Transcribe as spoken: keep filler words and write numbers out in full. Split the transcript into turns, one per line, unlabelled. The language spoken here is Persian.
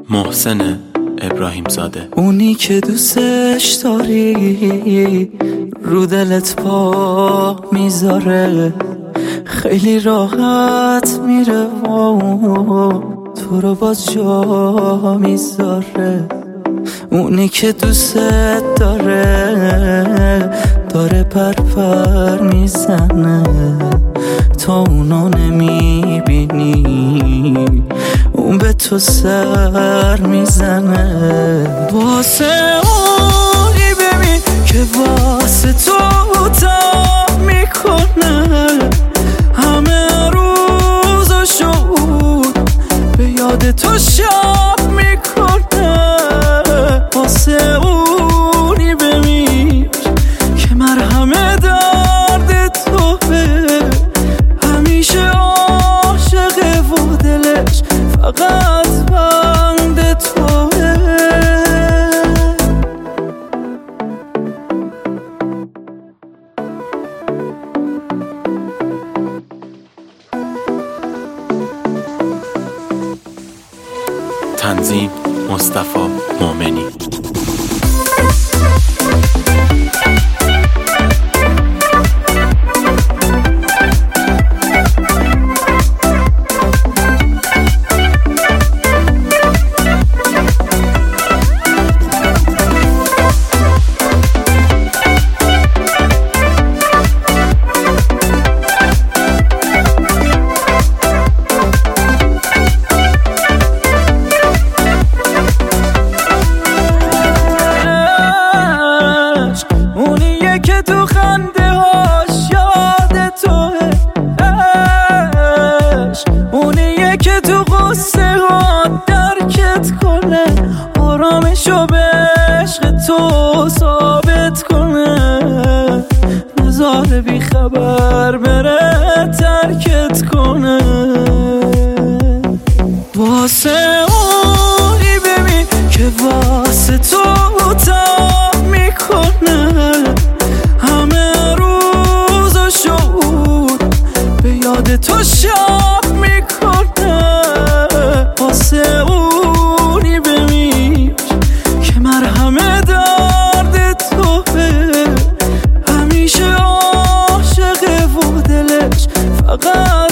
محسن ابراهیم زاده.
اونی که دوستش داری رو دلت پا میذاره، خیلی راحت میره و تو رو باز جا میذاره. اونی که دوست داره داره پر پر میزنه، تا اونو نمیبینی اون به تو سر میزنه. واسه اونی ببین که واسه تو تا میکنه، همه روزاشو به یاد تو شب میکنه. واسه اونی ببین که مرهم درد توه، همیشه عاشقه و دلش فقط بند توه.
تنظیم مصطفی مومنی. که تو خنده هاش یاد توه، اونیه که تو غصه ها درکت کنه، آرامشو به عشق تو ثابت کنه، نذاره بی خبر بره ترکت کنه. واسه اونی ببین که واسه تو تا میکنه، همه روزاشو به یاد تو شب میکنه. واسه اونی ببین که مرهم درد توه، همیشه عاشقه و دلش فقط